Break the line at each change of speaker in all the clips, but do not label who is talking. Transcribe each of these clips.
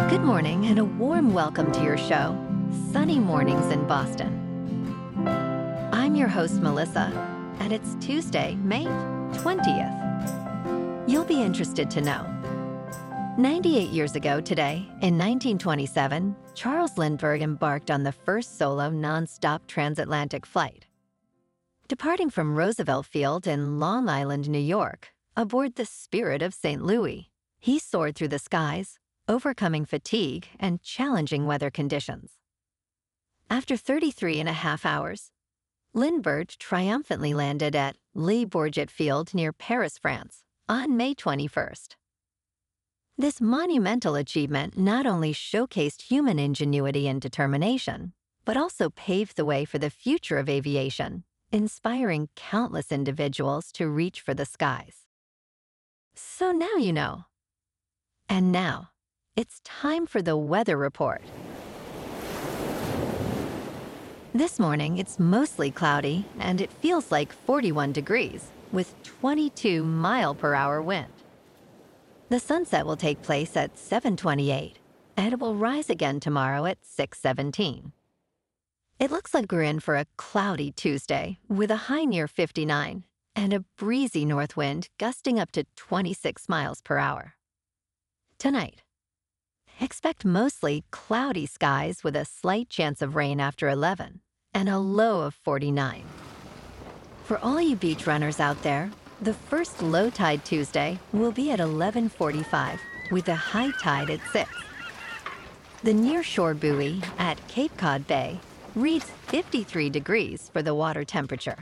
Good morning and a warm welcome to your show, Sunny Mornings in Boston. I'm your host, Melissa, and it's Tuesday, May 20th. You'll be interested to know. 98 years ago today, in 1927, Charles Lindbergh embarked on the first solo non-stop transatlantic flight. Departing from Roosevelt Field in Long Island, New York, aboard the Spirit of St. Louis, he soared through the skies, overcoming fatigue and challenging weather conditions. After 33 and a half hours, Lindbergh triumphantly landed at Le Bourget Field near Paris, France, on May 21st. This monumental achievement not only showcased human ingenuity and determination, but also paved the way for the future of aviation, inspiring countless individuals to reach for the skies. So now you know. And now, it's time for the weather report. This morning, it's mostly cloudy, and it feels like 41 degrees, with 22-mile-per-hour wind. The sunset will take place at 7:28, and it will rise again tomorrow at 6:17. It looks like we're in for a cloudy Tuesday, with a high near 59, and a breezy north wind gusting up to 26 miles per hour. Tonight, expect mostly cloudy skies with a slight chance of rain after 11 and a low of 49. For all you beach runners out there, the first low tide Tuesday will be at 11:45 with a high tide at 6. The nearshore buoy at Cape Cod Bay reads 53 degrees for the water temperature.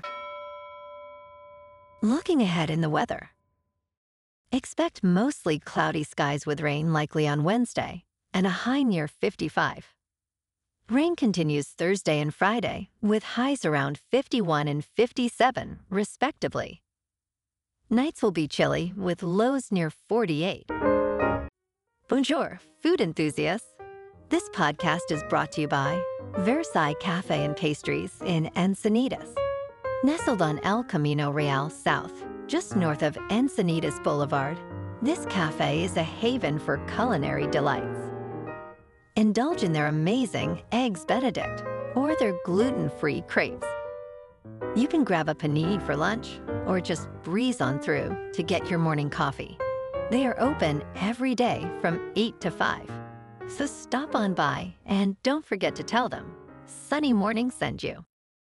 Looking ahead in the weather, expect mostly cloudy skies with rain likely on Wednesday and a high near 55. Rain continues Thursday and Friday with highs around 51 and 57, respectively. Nights will be chilly with lows near 48. Bonjour, food enthusiasts. This podcast is brought to you by Versailles Cafe and Pastries in Encinitas. Nestled on El Camino Real South, just north of Encinitas Boulevard, this cafe is a haven for culinary delights. Indulge in their amazing Eggs Benedict or their gluten-free crepes. You can grab a panini for lunch or just breeze on through to get your morning coffee. They are open every day from 8 to 5. So stop on by and don't forget to tell them Sunny Morning sent you.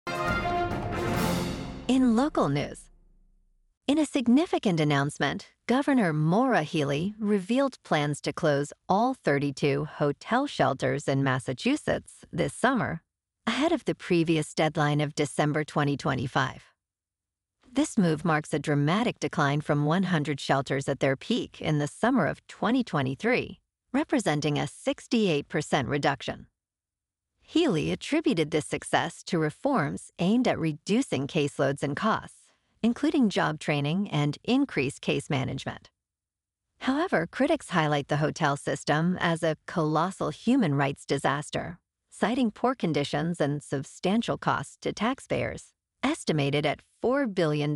In local news, in a significant announcement, Governor Maura Healey revealed plans to close all 32 hotel shelters in Massachusetts this summer, ahead of the previous deadline of December 2025. This move marks a dramatic decline from 100 shelters at their peak in the summer of 2023, representing a 68% reduction. Healey attributed this success to reforms aimed at reducing caseloads and costs, including job training and increased case management. However, critics highlight the hotel system as a colossal human rights disaster, citing poor conditions and substantial costs to taxpayers, estimated at $4 billion.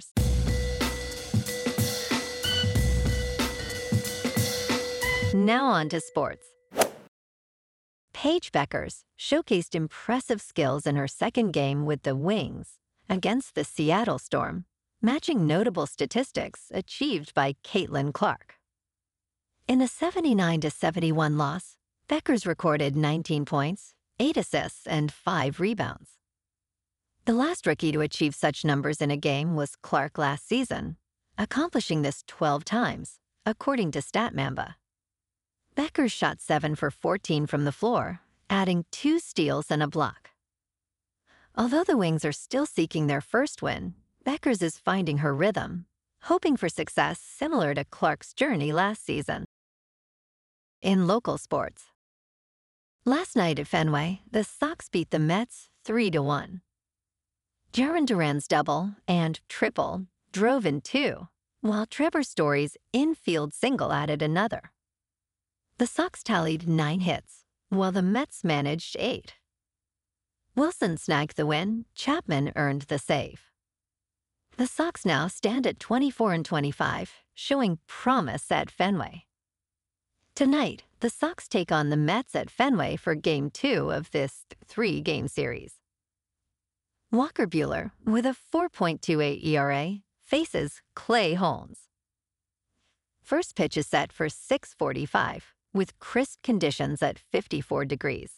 Now on to sports. Paige Bueckers showcased impressive skills in her second game with the Wings against the Seattle Storm, matching notable statistics achieved by Caitlin Clark. In a 79-71 loss, Bueckers recorded 19 points, 8 assists, and 5 rebounds. The last rookie to achieve such numbers in a game was Clark last season, accomplishing this 12 times, according to StatMamba. Bueckers shot 7 for 14 from the floor, adding 2 steals and a block. Although the Wings are still seeking their first win, Bueckers is finding her rhythm, hoping for success similar to Clark's journey last season. In local sports, last night at Fenway, the Sox beat the Mets 3-1. Jarren Duran's double and triple drove in 2, while Trevor Story's infield single added another. The Sox tallied 9 hits, while the Mets managed 8. Wilson snagged the win, Chapman earned the save. The Sox now stand at 24-25, showing promise at Fenway. Tonight, the Sox take on the Mets at Fenway for Game 2 of this 3-game series. Walker Buehler, with a 4.28 ERA, faces Clay Holmes. First pitch is set for 6:45, with crisp conditions at 54 degrees.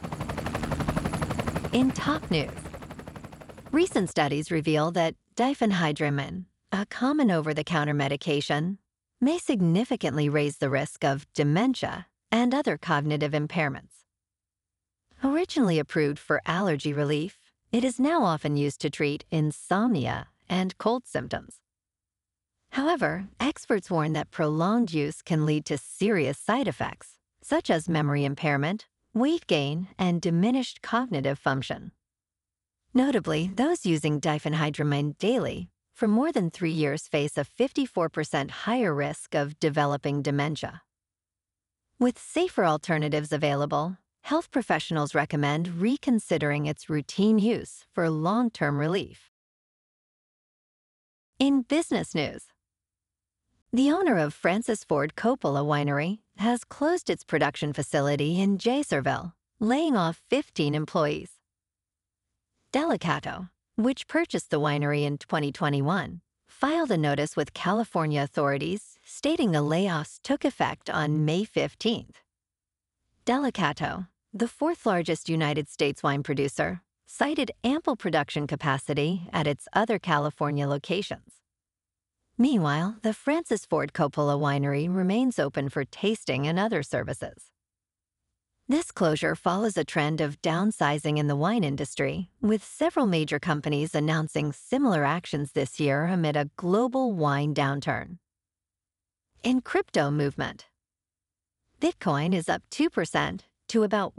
In top news, recent studies reveal that diphenhydramine, a common over-the-counter medication, may significantly raise the risk of dementia and other cognitive impairments. Originally approved for allergy relief, it is now often used to treat insomnia and cold symptoms. However, experts warn that prolonged use can lead to serious side effects, such as memory impairment, weight gain, and diminished cognitive function. Notably, those using diphenhydramine daily for more than 3 years face a 54% higher risk of developing dementia. With safer alternatives available, health professionals recommend reconsidering its routine use for long-term relief. In business news, the owner of Francis Ford Coppola Winery has closed its production facility in Jaysarville, laying off 15 employees. Delicato, which purchased the winery in 2021, filed a notice with California authorities stating the layoffs took effect on May 15th. Delicato, the fourth-largest United States wine producer, cited ample production capacity at its other California locations. Meanwhile, the Francis Ford Coppola Winery remains open for tasting and other services. This closure follows a trend of downsizing in the wine industry, with several major companies announcing similar actions this year amid a global wine downturn. In crypto movement, Bitcoin is up 2% to about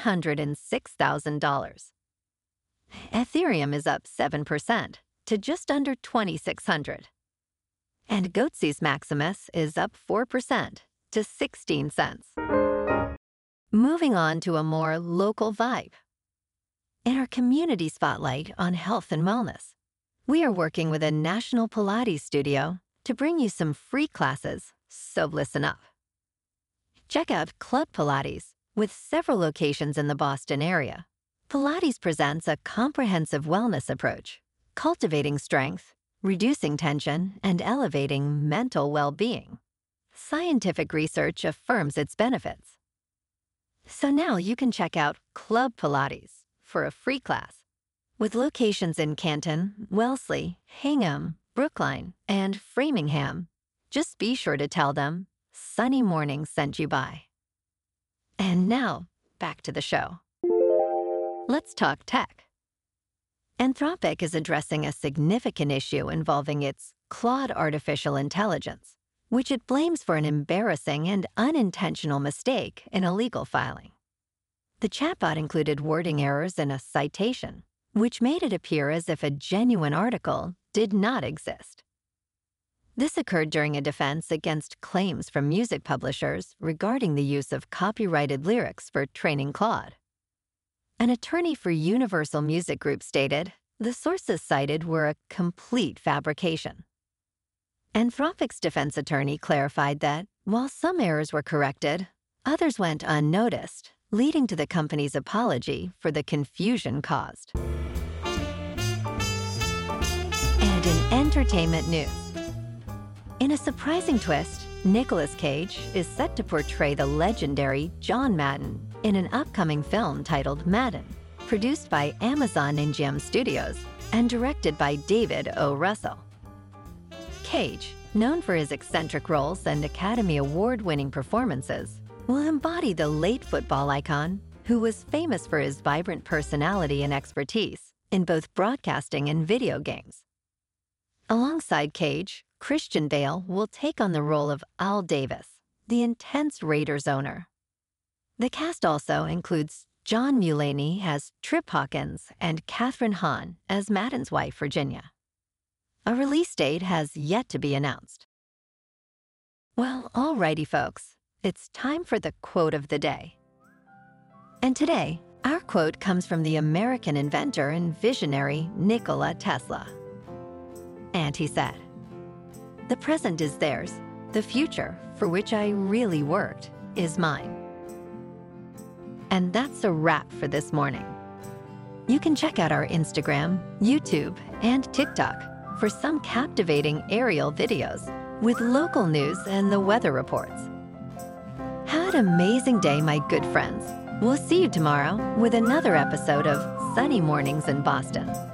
$106,000. Ethereum is up 7% to just under $2,600. And Goatse's Maximus is up 4% to 16 cents. Moving on to a more local vibe. In our community spotlight on health and wellness, we are working with a national Pilates studio to bring you some free classes, so listen up. Check out Club Pilates, with several locations in the Boston area. Pilates presents a comprehensive wellness approach, cultivating strength, reducing tension, and elevating mental well-being. Scientific research affirms its benefits. So now you can check out Club Pilates for a free class. With locations in Canton, Wellesley, Hingham, Brookline, and Framingham, just be sure to tell them Sunny Morning sent you by. And now, back to the show. Let's talk tech. Anthropic is addressing a significant issue involving its Claude artificial intelligence, which it blames for an embarrassing and unintentional mistake in a legal filing. The chatbot included wording errors in a citation, which made it appear as if a genuine article did not exist. This occurred during a defense against claims from music publishers regarding the use of copyrighted lyrics for training Claude. An attorney for Universal Music Group stated the sources cited were a complete fabrication. Anthropic's defense attorney clarified that, while some errors were corrected, others went unnoticed, leading to the company's apology for the confusion caused. And in entertainment news, in a surprising twist, Nicolas Cage is set to portray the legendary John Madden in an upcoming film titled Madden, produced by Amazon MGM Studios and directed by David O. Russell. Cage, known for his eccentric roles and Academy Award-winning performances, will embody the late football icon who was famous for his vibrant personality and expertise in both broadcasting and video games. Alongside Cage, Christian Bale will take on the role of Al Davis, the intense Raiders owner. The cast also includes John Mulaney as Trip Hawkins and Kathryn Hahn as Madden's wife, Virginia. A release date has yet to be announced. Well, alrighty, folks. It's time for the quote of the day. And today, our quote comes from the American inventor and visionary Nikola Tesla. And he said, "The present is theirs, the future, for which I really worked, is mine. And that's a wrap for this morning. You can check out our Instagram, YouTube, and TikTok for some captivating aerial videos with local news and the weather reports. Have an amazing day, my good friends. We'll see you tomorrow with another episode of Sunny Mornings in Boston.